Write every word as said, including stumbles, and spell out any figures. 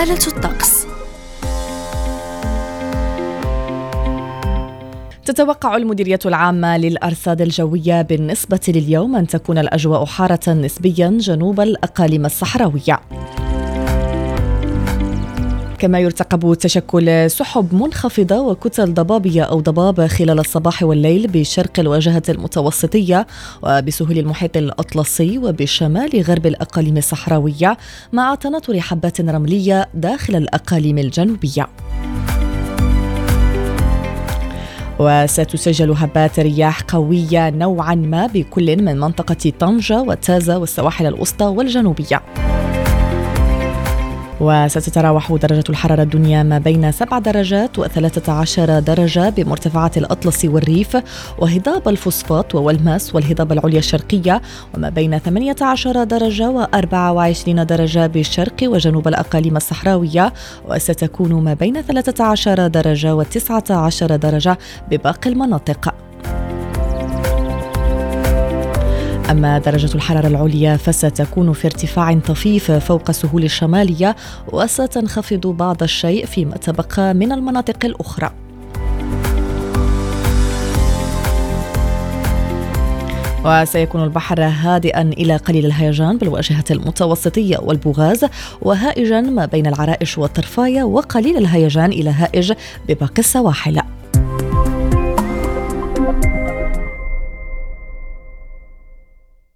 حالة الطقس. تتوقع المديرية العامة للأرصاد الجوية بالنسبة لليوم أن تكون الأجواء حارة نسبياً جنوب الأقاليم الصحراوية. كما يرتقب تشكل سحب منخفضة وكتل ضبابية أو ضباب خلال الصباح والليل بشرق الواجهة المتوسطية وبسهول المحيط الأطلسي وبشمال غرب الأقاليم الصحراوية، مع تناثر حبات رملية داخل الأقاليم الجنوبية. وستسجل هبات رياح قوية نوعا ما بكل من منطقة طنجة وتازة والسواحل الوسطى والجنوبية. وستتراوح درجة الحرارة الدنيا ما بين سبع درجات وثلاثة عشر درجة بمرتفعات الأطلس والريف وهضاب الفسفاط والماس والهضاب العليا الشرقية، وما بين ثمانية عشر درجة وأربعة وعشرين درجة بالشرق وجنوب الأقاليم الصحراوية، وستكون ما بين ثلاثة عشر درجة وتسعة عشر درجة بباقي المناطق. أما درجة الحرارة العليا فستكون في ارتفاع طفيف فوق السهول الشمالية، وستنخفض بعض الشيء فيما تبقى من المناطق الأخرى. وسيكون البحر هادئا إلى قليل الهيجان بالواجهة المتوسطية والبوغاز، وهائجا ما بين العرائش والطرفاية، وقليل الهيجان إلى هائج بباقي السواحل.